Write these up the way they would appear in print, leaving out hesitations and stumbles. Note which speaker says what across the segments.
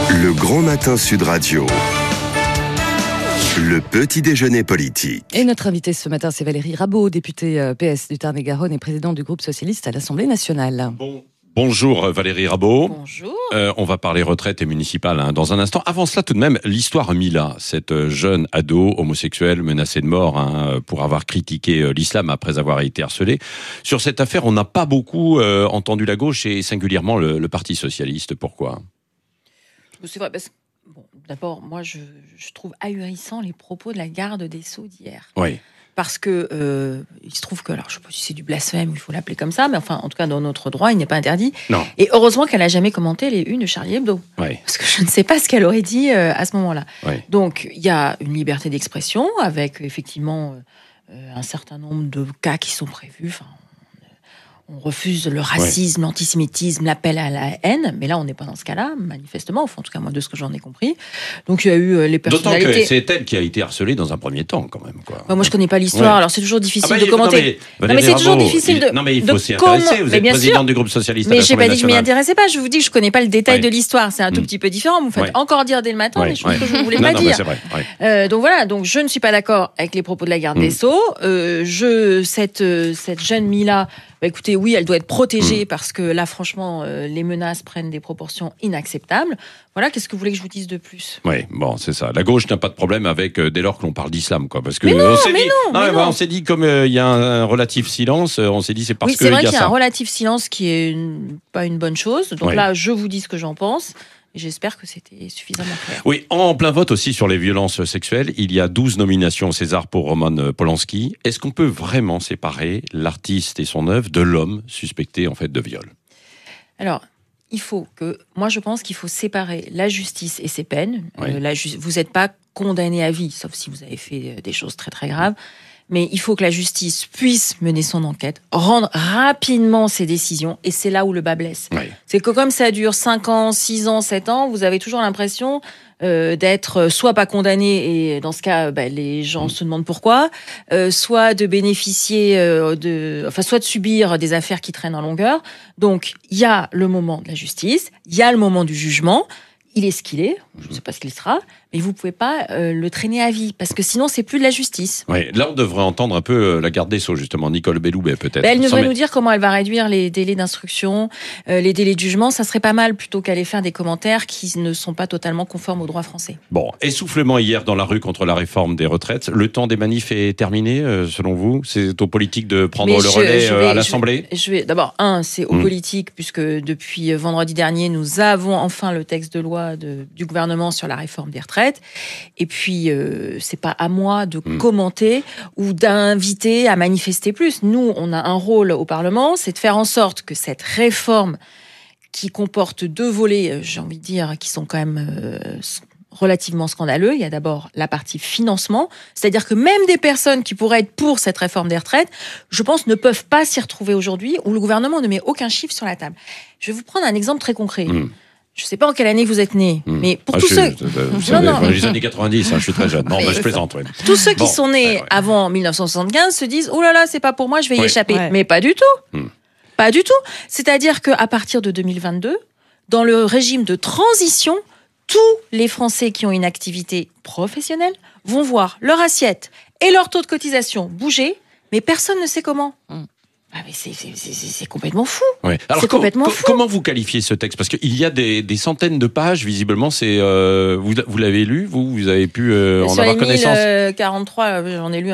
Speaker 1: Le Grand Matin Sud Radio. Le petit déjeuner politique.
Speaker 2: Et notre invitée ce matin, c'est Valérie Rabault, députée PS du Tarn-et-Garonne et présidente du groupe socialiste à l'Assemblée nationale.
Speaker 3: Bonjour Valérie Rabault.
Speaker 2: Bonjour.
Speaker 3: On va parler retraite et municipale dans un instant. Avant cela, tout de même, l'histoire Mila, cette jeune ado homosexuelle menacée de mort pour avoir critiqué l'islam après avoir été harcelée. Sur cette affaire, on n'a pas beaucoup entendu la gauche et singulièrement le Parti socialiste. Pourquoi ?
Speaker 4: C'est vrai, parce que d'abord, moi, je trouve ahurissant les propos de la garde des Sceaux d'hier.
Speaker 3: Oui.
Speaker 4: Parce que il se trouve que, alors je ne sais pas si c'est du blasphème, il faut l'appeler comme ça, mais enfin, en tout cas, dans notre droit, il n'est pas interdit.
Speaker 3: Non.
Speaker 4: Et heureusement qu'elle n'a jamais commenté les unes de Charlie Hebdo.
Speaker 3: Oui.
Speaker 4: Parce que je ne sais pas ce qu'elle aurait dit à ce moment-là.
Speaker 3: Oui.
Speaker 4: Donc, il y a une liberté d'expression avec, effectivement, un certain nombre de cas qui sont prévus. Enfin, on refuse le racisme, l'antisémitisme, l'appel à la haine. Mais là, on n'est pas dans ce cas-là, manifestement. Enfin, en tout cas, moi, de ce que j'en ai compris. Donc, il y a eu les personnalités...
Speaker 3: D'autant que c'est elle qui a été harcelée dans un premier temps, quand même. Quoi.
Speaker 4: Moi, je connais pas l'histoire, alors c'est toujours difficile de commenter.
Speaker 3: Non, mais
Speaker 4: c'est toujours difficile de...
Speaker 3: Non, mais il faut s'y intéresser. Vous êtes présidente du groupe socialiste à
Speaker 4: Mais j'ai
Speaker 3: l'Assemblée
Speaker 4: pas dit que je m'y
Speaker 3: nationale.
Speaker 4: intéressais pas. Je vous dis que je connais pas le détail de l'histoire. C'est un tout petit peu différent. Vous me faites encore dire dès le matin des choses que je ne voulais pas dire.
Speaker 3: C'est vrai.
Speaker 4: Donc voilà. Donc je ne suis pas d'accord avec les propos de la garde des Sceaux. Cette jeune Mila, écoutez, oui, elle doit être protégée parce que là, franchement, les menaces prennent des proportions inacceptables. Voilà, qu'est-ce que vous voulez que je vous dise de plus ?
Speaker 3: Oui, bon, c'est ça. La gauche n'a pas de problème avec dès lors que l'on parle d'islam, quoi. Parce que
Speaker 4: Mais non,
Speaker 3: on s'est dit comme il y a un relatif silence, on s'est dit c'est parce que
Speaker 4: c'est vrai
Speaker 3: il y a
Speaker 4: qu'il y a
Speaker 3: ça.
Speaker 4: un relatif silence qui est pas une bonne chose. Donc là, je vous dis ce que j'en pense. Et j'espère que c'était suffisamment clair.
Speaker 3: Oui, en plein vote aussi sur les violences sexuelles, il y a 12 nominations au César pour Roman Polanski. Est-ce qu'on peut vraiment séparer l'artiste et son œuvre de l'homme suspecté en fait de viol ?
Speaker 4: Alors, moi je pense qu'il faut séparer la justice et ses peines.
Speaker 3: Oui.
Speaker 4: Vous n'êtes pas condamné à vie, sauf si vous avez fait des choses très très graves. Mais il faut que la justice puisse mener son enquête, rendre rapidement ses décisions, et c'est là où le bas blesse.
Speaker 3: Oui.
Speaker 4: C'est que comme ça dure 5 ans, 6 ans, 7 ans, vous avez toujours l'impression d'être soit pas condamné, et dans ce cas, les gens se demandent pourquoi, soit de bénéficier soit de subir des affaires qui traînent en longueur. Donc, il y a le moment de la justice, il y a le moment du jugement. Il est ce qu'il est, je ne sais pas ce qu'il sera, mais vous ne pouvez pas le traîner à vie, parce que sinon, c'est plus de la justice.
Speaker 3: Oui, là, on devrait entendre un peu la garde des Sceaux, justement, Nicole Belloubet, peut-être.
Speaker 4: Elle devrait nous dire comment elle va réduire les délais d'instruction, les délais de jugement. Ça serait pas mal, plutôt qu'aller faire des commentaires qui ne sont pas totalement conformes au droit français.
Speaker 3: Bon, essoufflement hier dans la rue contre la réforme des retraites. Le temps des manifs est terminé, selon vous ? C'est aux politiques de prendre le relais à l'Assemblée ?
Speaker 4: D'abord, c'est aux politiques, puisque depuis vendredi dernier, nous avons enfin le texte de loi du gouvernement sur la réforme des retraites. Et puis, c'est pas à moi de commenter ou d'inviter à manifester plus. Nous, on a un rôle au Parlement, c'est de faire en sorte que cette réforme qui comporte 2 volets, j'ai envie de dire, qui sont quand même relativement scandaleux. Il y a d'abord la partie financement, c'est-à-dire que même des personnes qui pourraient être pour cette réforme des retraites, je pense, ne peuvent pas s'y retrouver aujourd'hui, où le gouvernement ne met aucun chiffre sur la table. Je vais vous prendre un exemple très concret. Je ne sais pas en quelle année vous êtes nés, mais pour tous ceux...
Speaker 3: Les années 90, je suis très jeune. Non, je plaisante. Ouais.
Speaker 4: Tous ceux qui sont nés avant 1975 se disent « Oh là là, c'est pas pour moi, je vais y échapper ». Mais pas du tout. Pas du tout. C'est-à-dire qu'à partir de 2022, dans le régime de transition, tous les Français qui ont une activité professionnelle vont voir leur assiette et leur taux de cotisation bouger, mais personne ne sait comment. Mais c'est complètement fou.
Speaker 3: Ouais. Alors,
Speaker 4: c'est complètement fou.
Speaker 3: Comment vous qualifiez ce texte ? Parce qu'il y a des centaines de pages, visiblement. C'est vous l'avez lu, vous avez pu en avoir connaissance.
Speaker 4: Sur les 43, j'en ai lu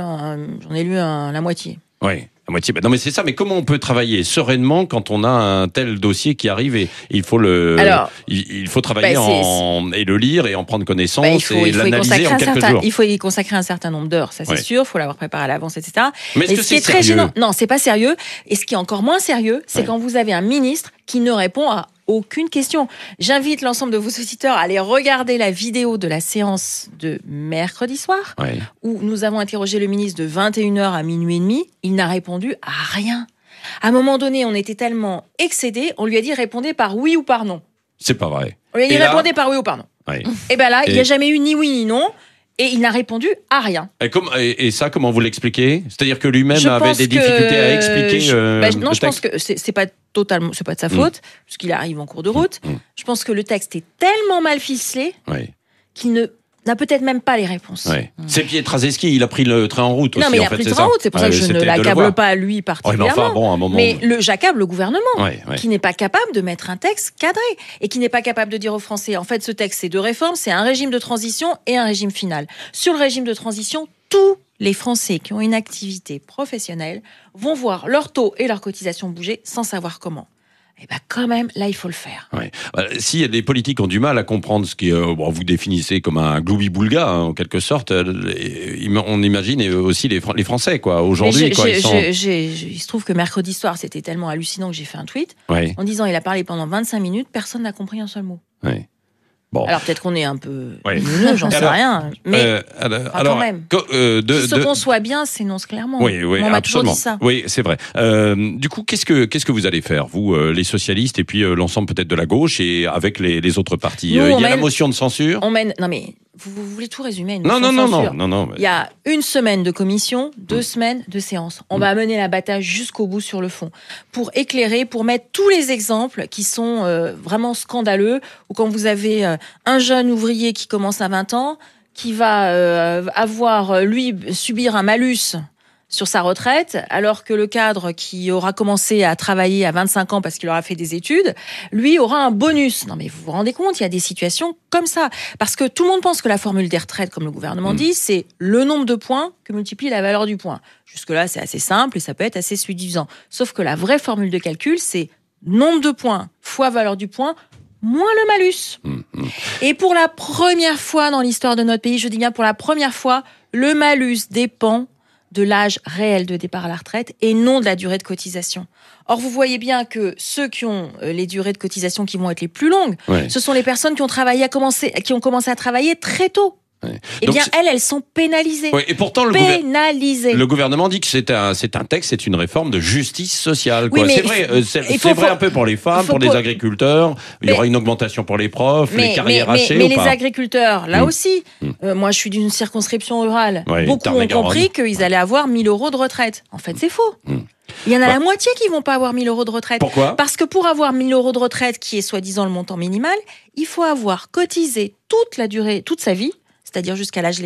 Speaker 4: la moitié.
Speaker 3: Oui. La moitié. Non, mais c'est ça. Mais comment on peut travailler sereinement quand on a un tel dossier qui arrive et il faut il faut travailler et le lire et en prendre connaissance et l'analyser en quelques jours.
Speaker 4: Il faut y consacrer un certain nombre d'heures, ça c'est sûr. Il faut l'avoir préparé à l'avance, etc.
Speaker 3: Mais est-ce que
Speaker 4: ce qui est très gênant, non, c'est pas sérieux. Et ce qui est encore moins sérieux, c'est quand vous avez un ministre qui ne répond à aucune question. J'invite l'ensemble de vos auditeurs à aller regarder la vidéo de la séance de mercredi soir, où nous avons interrogé le ministre de 21h à minuit et demi. Il n'a répondu à rien. À un moment donné, on était tellement excédés, on lui a dit répondez par oui ou par non.
Speaker 3: C'est pas vrai.
Speaker 4: On lui a dit répondez par oui ou par non. Et bien là, il n'y a jamais eu ni oui ni non. Et il n'a répondu à rien.
Speaker 3: Et ça, comment vous l'expliquez ? C'est-à-dire que lui-même
Speaker 4: Je
Speaker 3: avait
Speaker 4: pense
Speaker 3: des difficultés à expliquer
Speaker 4: non,
Speaker 3: le
Speaker 4: je pense
Speaker 3: texte.
Speaker 4: que c'est pas totalement, c'est pas de sa faute, puisqu'il arrive en cours de route. Je pense que le texte est tellement mal ficelé
Speaker 3: Oui.
Speaker 4: qu'il n'a peut-être même pas les réponses.
Speaker 3: Ouais. C'est Pietraszewski, il a pris le train en route aussi.
Speaker 4: Non, mais il a
Speaker 3: en fait,
Speaker 4: pris le
Speaker 3: c'est
Speaker 4: train en
Speaker 3: ça.
Speaker 4: route, c'est pour ça que je ne
Speaker 3: C'était de le
Speaker 4: l'accable
Speaker 3: voir.
Speaker 4: pas lui
Speaker 3: Ouais, mais
Speaker 4: particulièrement.
Speaker 3: enfin, bon, à un moment.
Speaker 4: Mais j'accable le gouvernement,
Speaker 3: Ouais.
Speaker 4: qui n'est pas capable de mettre un texte cadré et qui n'est pas capable de dire aux Français, en fait, ce texte, c'est deux réformes, c'est un régime de transition et un régime final. Sur le régime de transition, tous les Français qui ont une activité professionnelle vont voir leur taux et leur cotisation bouger sans savoir comment. Et bien quand même, là, il faut le faire.
Speaker 3: Ouais. Si les politiques ont du mal à comprendre ce qui vous définissez comme un gloubi-boulga, en quelque sorte, on imagine aussi les Français, quoi. Aujourd'hui, quoi,
Speaker 4: il se trouve que mercredi soir, c'était tellement hallucinant que j'ai fait un tweet en disant il a parlé pendant 25 minutes, personne n'a compris un seul mot.
Speaker 3: Ouais. Bon.
Speaker 4: Alors peut-être qu'on est un peu lumineux, j'en sais rien. Mais quand même, qui se conçoit bien s'énonce clairement.
Speaker 3: Oui,
Speaker 4: on m'a toujours
Speaker 3: absolument.
Speaker 4: dit ça.
Speaker 3: Oui, c'est vrai. Du coup, qu'est-ce que vous allez faire, vous, les socialistes, et puis l'ensemble peut-être de la gauche, et avec les autres partis? Il y a la motion de censure.
Speaker 4: Non mais vous voulez tout résumer à une
Speaker 3: Non.
Speaker 4: censure. Il y a une semaine de commission, 2 semaines de séance. On va mener la bataille jusqu'au bout sur le fond pour éclairer, pour mettre tous les exemples qui sont vraiment scandaleux. Ou quand vous avez un jeune ouvrier qui commence à 20 ans, qui va subir un malus sur sa retraite, alors que le cadre qui aura commencé à travailler à 25 ans parce qu'il aura fait des études, lui aura un bonus. Non mais vous vous rendez compte, il y a des situations comme ça. Parce que tout le monde pense que la formule des retraites, comme le gouvernement dit, c'est le nombre de points que multiplie la valeur du point. Jusque-là, c'est assez simple et ça peut être assez suffisant. Sauf que la vraie formule de calcul, c'est nombre de points fois valeur du point moins le malus. Et pour la première fois dans l'histoire de notre pays, je dis bien pour la première fois, le malus dépend de l'âge réel de départ à la retraite et non de la durée de cotisation. Or, vous voyez bien que ceux qui ont les durées de cotisation qui vont être les plus longues, ce sont les personnes qui ont commencé à travailler très tôt.
Speaker 3: Ouais.
Speaker 4: Eh bien, elles sont pénalisées.
Speaker 3: Et pourtant, le gouvernement dit que c'est un texte, c'est une réforme de justice sociale. Quoi.
Speaker 4: Oui,
Speaker 3: c'est vrai un peu pour les femmes, pour les agriculteurs. Il y aura une augmentation pour les profs, les carrières hachées.
Speaker 4: Mais les agriculteurs, là aussi, moi je suis d'une circonscription rurale. Beaucoup ont compris qu'ils allaient avoir 1 000 € de retraite. En fait, c'est faux. Il y en a la moitié qui vont pas avoir 1 000 € de retraite.
Speaker 3: Pourquoi ?
Speaker 4: Parce que pour avoir 1 000 € de retraite, qui est soi-disant le montant minimal, il faut avoir cotisé toute sa vie, c'est-à-dire jusqu'à l'âge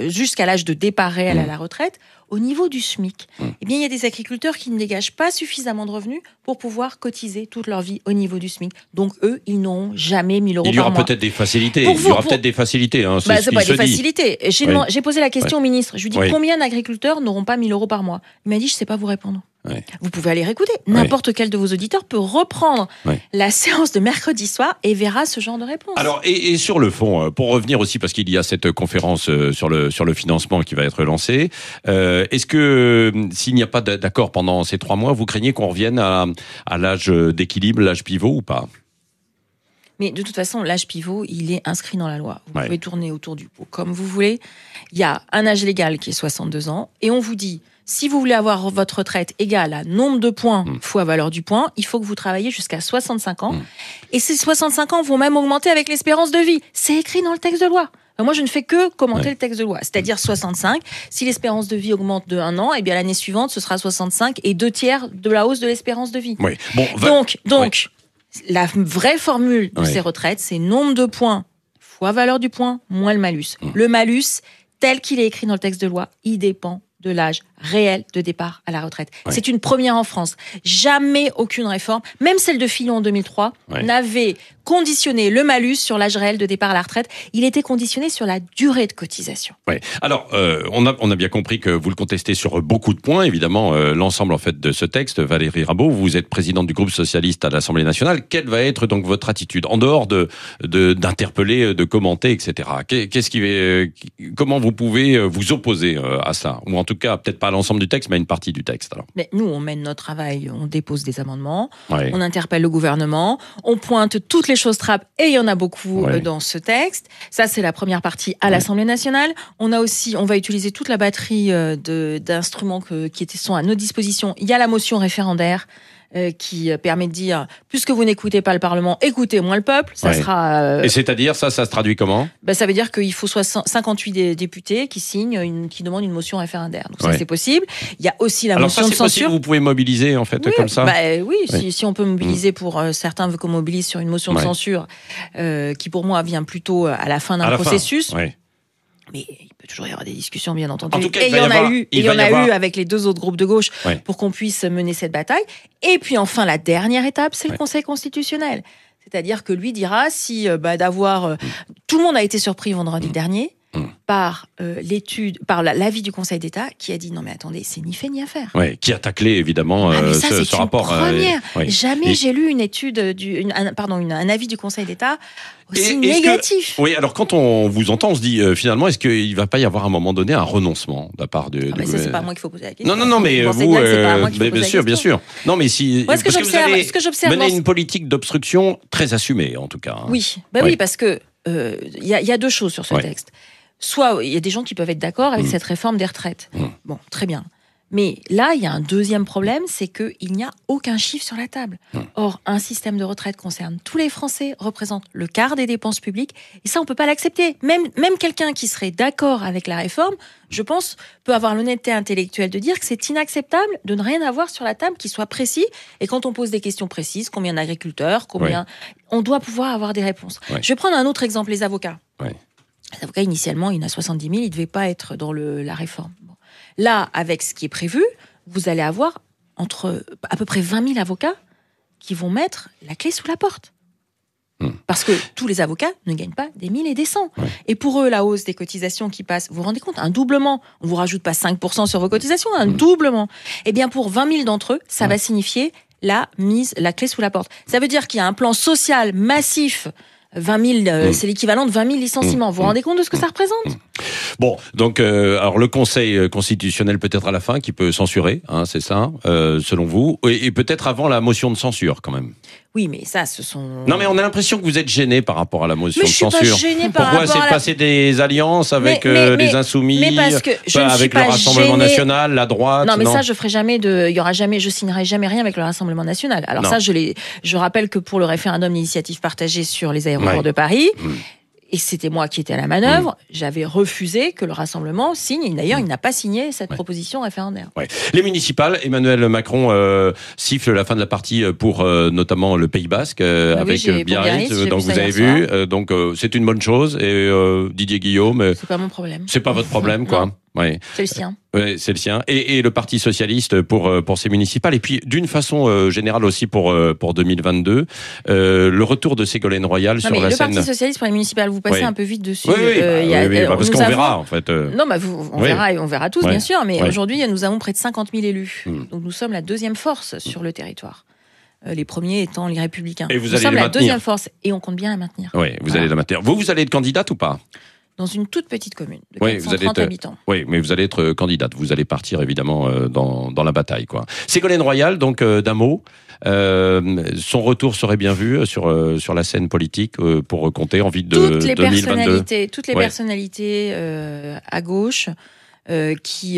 Speaker 4: de départ réel à la retraite, au niveau du SMIC. Eh bien, il y a des agriculteurs qui ne dégagent pas suffisamment de revenus pour pouvoir cotiser toute leur vie au niveau du SMIC. Donc, eux, ils n'auront jamais 1 000 € par mois.
Speaker 3: Il y aura peut-être des facilités.
Speaker 4: C'est pas des facilités. J'ai posé la question au ministre. Je lui dis combien d'agriculteurs n'auront pas 1 000 € par mois ? Il m'a dit, je sais pas vous répondre. Vous pouvez aller réécouter. N'importe quel de vos auditeurs peut reprendre la séance de mercredi soir et verra ce genre de réponse.
Speaker 3: Alors, et sur le fond, pour revenir aussi, parce qu'il y a cette conférence sur le financement qui va être lancée, est-ce que s'il n'y a pas d'accord pendant ces 3 mois, vous craignez qu'on revienne à l'âge d'équilibre, l'âge pivot ou pas ?
Speaker 4: Mais de toute façon, l'âge pivot, il est inscrit dans la loi. Vous pouvez tourner autour du pot comme vous voulez. Il y a un âge légal qui est 62 ans et on vous dit... Si vous voulez avoir votre retraite égale à nombre de points fois valeur du point, il faut que vous travaillez jusqu'à 65 ans. Et ces 65 ans vont même augmenter avec l'espérance de vie. C'est écrit dans le texte de loi. Moi, je ne fais que commenter le texte de loi. C'est-à-dire 65. Si l'espérance de vie augmente de 1 an, eh bien l'année suivante, ce sera 65 et 2/3 de la hausse de l'espérance de vie. Donc, la vraie formule de ces retraites, c'est nombre de points fois valeur du point moins le malus. Le malus, tel qu'il est écrit dans le texte de loi, il dépend de l'âge réel de départ à la retraite. C'est une première en France. Jamais aucune réforme, même celle de Fillon en 2003, n'avait conditionné le malus sur l'âge réel de départ à la retraite. Il était conditionné sur la durée de cotisation.
Speaker 3: Alors, on a bien compris que vous le contestez sur beaucoup de points. Évidemment, l'ensemble en fait de ce texte, Valérie Rabault, vous êtes présidente du groupe socialiste à l'Assemblée nationale. Quelle va être donc votre attitude en dehors d'interpeller, de commenter, etc. Comment vous pouvez vous opposer à ça, ou en tout cas peut-être pas à l'ensemble du texte, mais à une partie du texte. Alors.
Speaker 4: Mais nous, on mène notre travail, on dépose des amendements, on interpelle le gouvernement, on pointe toutes les choses trappes, et il y en a beaucoup dans ce texte. Ça, c'est la première partie à l'Assemblée nationale. On va utiliser toute la batterie d'instruments qui sont à notre disposition. Il y a la motion référendaire qui permet de dire, puisque vous n'écoutez pas le Parlement, écoutez moins le peuple. Ça sera.
Speaker 3: Et c'est-à-dire, ça se traduit comment ?
Speaker 4: Ça veut dire qu'il faut 58 députés qui signent, qui demandent une motion référendaire. Donc ça, c'est possible. Il y a aussi la motion de censure.
Speaker 3: Possible, vous pouvez mobiliser en fait comme ça.
Speaker 4: Si on peut mobiliser pour certains veulent qu'on mobilise sur une motion de censure, qui pour moi vient plutôt à la fin d'un processus. Mais il peut toujours y avoir des discussions, bien entendu.
Speaker 3: En tout cas,
Speaker 4: il y en a eu avec les deux autres groupes de gauche pour qu'on puisse mener cette bataille. Et puis enfin, la dernière étape, c'est le Conseil constitutionnel. C'est-à-dire que lui dira si tout le monde a été surpris vendredi dernier par l'avis du Conseil d'État qui a dit non mais attendez, c'est ni fait ni à faire.
Speaker 3: Qui a taclé évidemment ce rapport.
Speaker 4: Première. Jamais j'ai lu une étude un avis du Conseil d'État aussi négatif.
Speaker 3: Alors quand on vous entend, on se dit finalement, est-ce qu'il va pas y avoir à un moment donné un renoncement de la part de
Speaker 4: ça, c'est pas moi qu'il faut poser la question.
Speaker 3: Non, mais vous, bien sûr. Non, mais si
Speaker 4: ce que j'observe,
Speaker 3: mener une politique d'obstruction très assumée, en tout cas.
Speaker 4: Oui, parce que il y a deux choses sur ce texte. Soit il y a des gens qui peuvent être d'accord avec cette réforme des retraites. Bon, très bien. Mais là, il y a un deuxième problème, c'est qu'il n'y a aucun chiffre sur la table. Or, un système de retraite concerne tous les Français, représente le quart des dépenses publiques, et ça, on ne peut pas l'accepter. Même quelqu'un qui serait d'accord avec la réforme, je pense, peut avoir l'honnêteté intellectuelle de dire que c'est inacceptable de ne rien avoir sur la table qui soit précis. Et quand on pose des questions précises, combien d'agriculteurs, on doit pouvoir avoir des réponses. Je vais prendre un autre exemple, les avocats. Les avocats, initialement, il y en a 70 000, ils ne devaient pas être dans la réforme. Bon. Là, avec ce qui est prévu, vous allez avoir à peu près 20 000 avocats qui vont mettre la clé sous la porte. Parce que tous les avocats ne gagnent pas des 1000 et des 100. Et pour eux, la hausse des cotisations qui passe, vous vous rendez compte, un doublement. On ne vous rajoute pas 5% sur vos cotisations, un doublement. Eh bien, pour 20 000 d'entre eux, ça va signifier la clé sous la porte. Ça veut dire qu'il y a un plan social massif. 20 000, c'est l'équivalent de 20 000 licenciements. Vous vous rendez compte de ce que ça représente ?
Speaker 3: Bon, donc alors le Conseil constitutionnel peut-être à la fin qui peut censurer, c'est ça, selon vous, et peut-être avant la motion de censure quand même.
Speaker 4: Oui, mais ça, ce sont...
Speaker 3: Non, mais on a l'impression que vous êtes gêné par rapport à la motion de censure.
Speaker 4: Mais je suis pas gêné par rapport à
Speaker 3: Pourquoi c'est passer des alliances avec les Insoumis,
Speaker 4: mais parce que
Speaker 3: avec le Rassemblement national, la droite.
Speaker 4: Non, mais ça, je ferai jamais je signerai jamais rien avec le Rassemblement national. Alors ça, je rappelle que pour le référendum d'initiative partagée sur les aéroports de Paris. Et c'était moi qui étais à la manœuvre, j'avais refusé que le Rassemblement signe. D'ailleurs, il n'a pas signé cette proposition référendaire.
Speaker 3: Les municipales, Emmanuel Macron siffle la fin de la partie pour notamment le Pays Basque avec Biarritz. Donc vous avez vu, donc c'est une bonne chose. Et Didier Guillaume,
Speaker 4: c'est pas mon problème.
Speaker 3: C'est pas votre problème, quoi.
Speaker 4: C'est le sien.
Speaker 3: C'est le sien. Et le Parti socialiste pour ces municipales. Et puis, d'une façon générale aussi pour 2022, le retour de Ségolène Royal sur la scène.
Speaker 4: Le Parti socialiste pour les municipales, vous passez un peu vite dessus.
Speaker 3: Parce qu'on verra, en fait.
Speaker 4: Non, on verra tous, bien sûr. Mais aujourd'hui, nous avons près de 50 000 élus. Donc, nous sommes la deuxième force sur le territoire. Les premiers étant les Républicains.
Speaker 3: Et nous
Speaker 4: sommes la deuxième force. Et on compte bien la maintenir.
Speaker 3: Oui, vous allez la maintenir. Vous allez être candidate ou pas ?
Speaker 4: Dans une toute petite commune de 430 habitants.
Speaker 3: Oui, mais vous allez être candidate. Vous allez partir évidemment dans la bataille, quoi. Ségolène Royal, donc d'un mot, son retour serait bien vu sur la scène politique pour compter en vue de 2022.
Speaker 4: Toutes les personnalités à gauche. Qui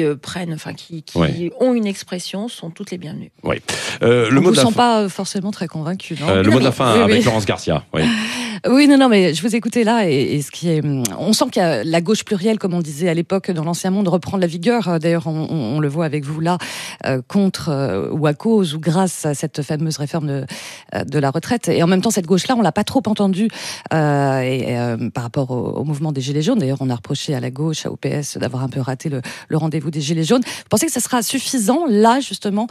Speaker 4: ont une expression sont toutes les bienvenues.
Speaker 2: Le mot de la fin. Pas forcément très convaincus.
Speaker 3: Le mot de la fin avec Laurence Garcia.
Speaker 2: Oui, non, mais je vous écoutais là et ce qui est, on sent qu'il y a la gauche plurielle, comme on disait à l'époque dans l'Ancien Monde, reprend de la vigueur. D'ailleurs, on le voit avec vous là, contre ou à cause ou grâce à cette fameuse réforme de la retraite. Et en même temps, cette gauche-là, on l'a pas trop entendue par rapport au mouvement des Gilets jaunes. D'ailleurs, on a reproché à la gauche, au PS, d'avoir un peu raté le rendez-vous des Gilets jaunes. Vous pensez que ça sera suffisant, là, justement,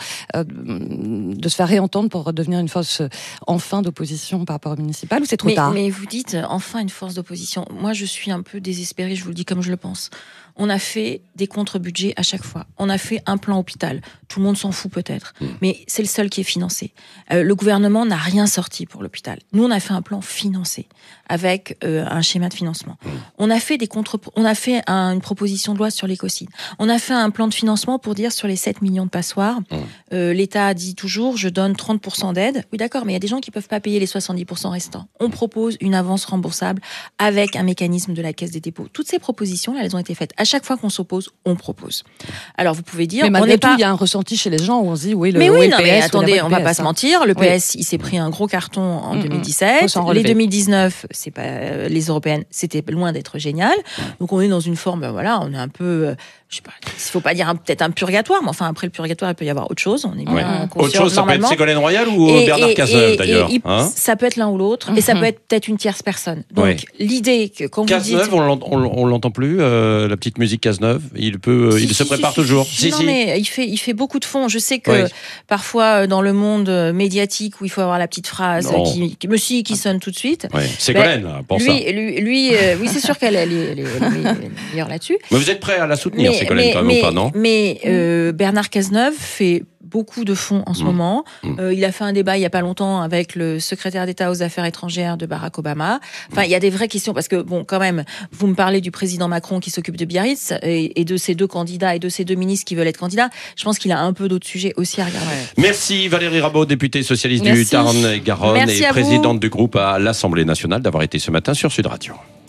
Speaker 2: de se faire réentendre pour devenir une force enfin d'opposition par rapport au municipal, ou c'est trop tard ?
Speaker 4: Mais vous dites enfin une force d'opposition. Moi, je suis un peu désespérée, je vous le dis comme je le pense. On a fait des contre-budgets à chaque fois. On a fait un plan hôpital. Tout le monde s'en fout peut-être, mais c'est le seul qui est financé. Le gouvernement n'a rien sorti pour l'hôpital. Nous, on a fait un plan financé avec un schéma de financement. On a fait une proposition de loi sur l'écocide. On a fait un plan de financement pour dire sur les 7 millions de passoires, l'État dit toujours je donne 30% d'aide. Oui, d'accord, mais il y a des gens qui peuvent pas payer les 70% restants. On propose propose une avance remboursable avec un mécanisme de la Caisse des dépôts. Toutes ces propositions, là, elles ont été faites. À chaque fois qu'on s'oppose, on propose. Alors, vous pouvez dire...
Speaker 2: Mais malgré tout, il y a un ressenti chez les gens où on se dit, oui,
Speaker 4: mais
Speaker 2: PS,
Speaker 4: attendez, on va pas se mentir. Le PS, il s'est pris un gros carton en 2017. Les 2019, c'est pas, les européennes, c'était loin d'être génial. Donc, on est dans une forme, voilà, on est un peu... je sais pas, il faut pas dire peut-être un purgatoire, mais enfin après le purgatoire, il peut y avoir autre chose. On est bien conscient.
Speaker 3: Autre chose, ça peut être Ségolène Royal ou Bernard Cazeneuve d'ailleurs.
Speaker 4: Ça peut être l'un ou l'autre, et ça peut être peut-être une tierce personne. Donc l'idée que quand
Speaker 3: Cazeneuve,
Speaker 4: vous dites,
Speaker 3: on l'entend plus, la petite musique Cazeneuve. Il se prépare toujours.
Speaker 4: Mais il fait beaucoup de fond. Je sais que parfois dans le monde médiatique où il faut avoir la petite phrase qui sonne tout de suite.
Speaker 3: Ségolène, pour ça.
Speaker 4: Oui, c'est sûr qu'elle est meilleure là-dessus.
Speaker 3: Mais vous êtes prêt à la soutenir, Ségolène, quand même, ou pas, non ?
Speaker 4: Mais Bernard Cazeneuve fait beaucoup de fond en ce moment. Il a fait un débat il y a pas longtemps avec le secrétaire d'État aux Affaires étrangères de Barack Obama. Enfin, il y a des vraies questions parce que bon, quand même, vous me parlez du président Macron qui s'occupe de Biarritz et de ces deux candidats et de ces deux ministres qui veulent être candidats. Je pense qu'il a un peu d'autres sujets aussi à regarder.
Speaker 3: Merci Valérie Rabault, députée socialiste du Tarn-et-Garonne et présidente du groupe à l'Assemblée nationale, d'avoir été ce matin sur Sud Radio.